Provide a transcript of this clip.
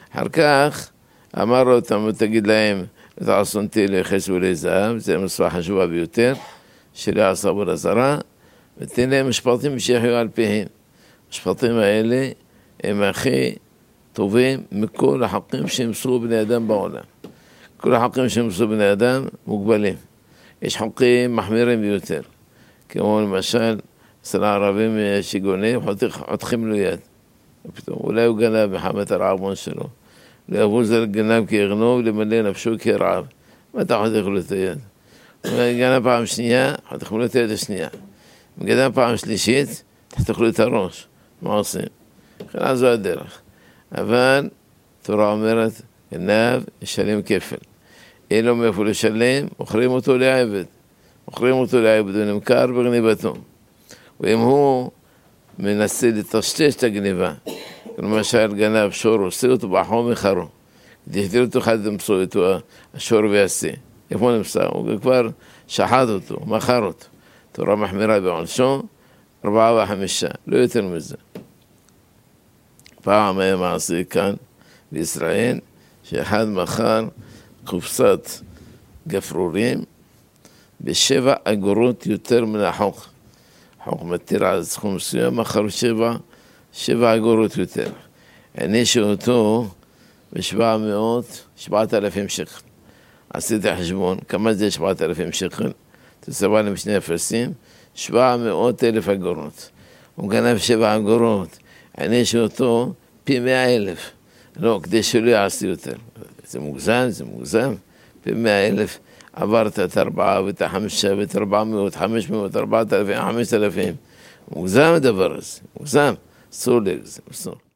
אחר כך אמר אותם, תגיד להם, תעשונתי לחס ולזהב, זה מצווה חשובה ביותר, שלא יעשה עבודה זרה, ותן להם משפטים שיחיו על פיהם. המשפטים האלה הם הכי טובים מכל החוקים שמסרו בני אדם בעולם. כל החוקים שמסרו בני אדם מוגבלים. יש חוקים מחמירים ביותר, כמו למשל, אצל הערבים שגונב, חותכים לו יד. אולי הוא גנב מחמת הרעבון שלו. לא יבוא זה גנב כי יגנוב, למלא נפשו כרעב. מה אתה חותך לו את היד? הוא גנב פעם שנייה, חותך לו את היד השנייה. אם גנב פעם שלישית, תחתוך לו את הראש. מה עושים? לכן זו הדרך. אבל תורה אומרת, גנב ישלם כפל. אין לו מאיפה לשלם, מוכרים אותו לעבד. מוכרים אותו לעבד, הוא נמכר בגניבתו. ואם הוא מנסה לטשטש את הגניבה, למשל גנב שור, עושה אותו בחום מחרו, כדי שתראו אותו אחד למצוא אותו, השור והשה. איפה נמצא? הוא כבר שחט אותו, מכר אותו. תורה מחמירה בעונשו, 4 ו5, לא יותר מזה. פעם היה מעשה כאן בישראל, שאחד מכר קופסת גפרורים ב7 אגורות יותר מן החוק. החוק מתיר על סכום מסוים, מכר 7 אגורות יותר. הענישו אותו ב7,000 שקל. עשיתי חשבון, כמה זה 7,000 שקל? תסבע להם 2 אפסים, 700,000 אגורות. הוא גנב 7 אגורות, הענישו אותו פי 100,000. לא, כדי שלא יעשי יותר. זה מוגזם. פי 100,000 עברת את 4 ואת 5 ואת 400, 500, 4,000, 5,000. מוגזם הדבר הזה, מוגזם. אסור לגזם, אסור.